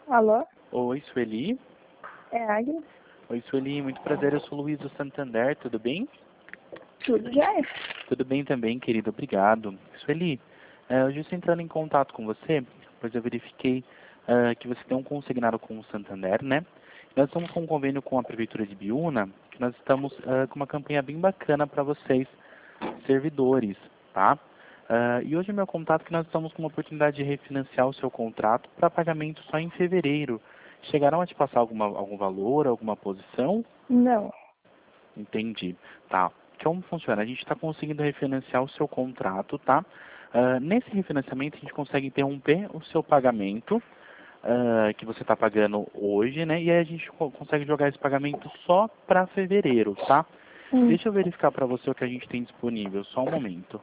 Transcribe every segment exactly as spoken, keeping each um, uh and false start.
Alô? Oi, Sueli. É Agnes? Oi, Sueli. Muito prazer. Eu sou o Luiz do Santander. Tudo bem? Tudo já é. Tudo bem também, querido. Obrigado. Sueli, eh, hoje eu estou entrando em contato com você, pois eu verifiquei eh, que você tem um consignado com o Santander, né? Nós estamos com um convênio com a Prefeitura de Biúna, que nós estamos eh, com uma campanha bem bacana para vocês, servidores, tá? Ah, e hoje o meu contato é que nós estamos com uma oportunidade de refinanciar o seu contrato para pagamento só em fevereiro. Chegaram a te passar alguma, algum valor, alguma posição? Não. Entendi. Tá. Como funciona? A gente está conseguindo refinanciar o seu contrato, tá? Ah, nesse refinanciamento a gente consegue interromper o seu pagamento, ah, que você está pagando hoje, né? E aí a gente co- consegue jogar esse pagamento só para fevereiro, tá? Hum. Deixa eu verificar para você o que a gente tem disponível, só um momento.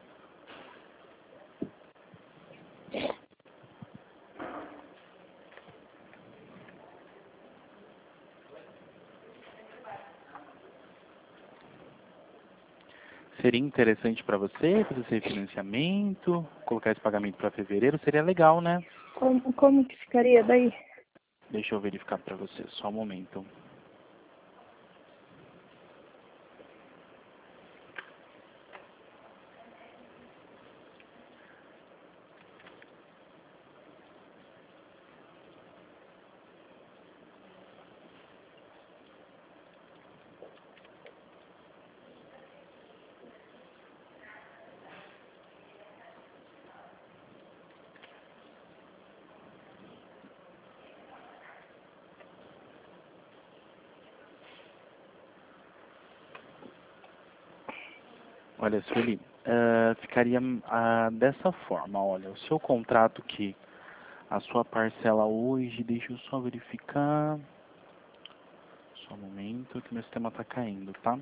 Seria interessante para você fazer esse refinanciamento, colocar esse pagamento para fevereiro? Seria legal, né? Como, como que ficaria daí? Deixa eu verificar para você, só um momento. Olha, Sueli, ah, ficaria ah, dessa forma, olha, o seu contrato aqui, a sua parcela hoje, deixa eu só verificar, só um momento que meu sistema está caindo, tá?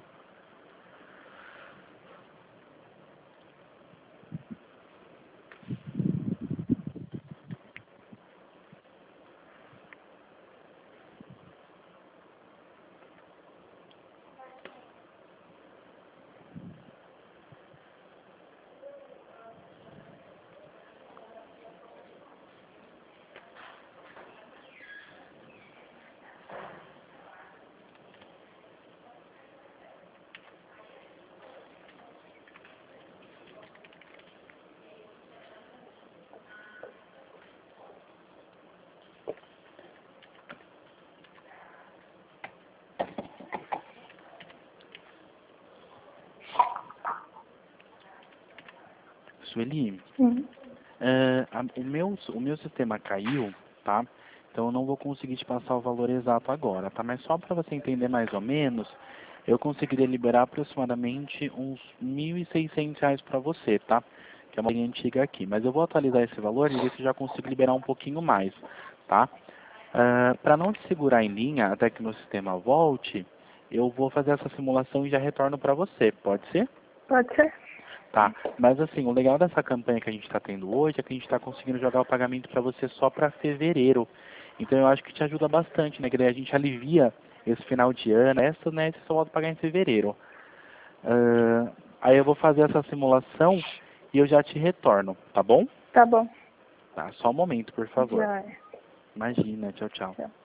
Sueli, Hum. ah, a- o meu, o meu sistema caiu, tá? Então eu não vou conseguir te passar o valor exato agora, tá? Mas só para você entender mais ou menos, eu conseguiria liberar aproximadamente uns mil e seiscentos reais para você, tá? Que é uma linha antiga aqui. Mas eu vou atualizar esse valor e ver se já consigo liberar um pouquinho mais, tá? Para não te segurar em linha até que meu sistema volte, eu vou fazer essa simulação e já retorno para você, pode ser? Pode ser? Tá, mas assim, o legal dessa campanha que a gente está tendo hoje é que a gente está conseguindo jogar o pagamento para você só para fevereiro. Então eu acho que te ajuda bastante, né? Que daí a gente alivia esse final de ano, essa, né? Você só volta a pagar em fevereiro. Ah, aí eu vou fazer essa simulação e eu já te retorno, tá bom? Tá bom. Tá, só um momento, por favor. Já é. Imagina, tchau, tchau. Tchau.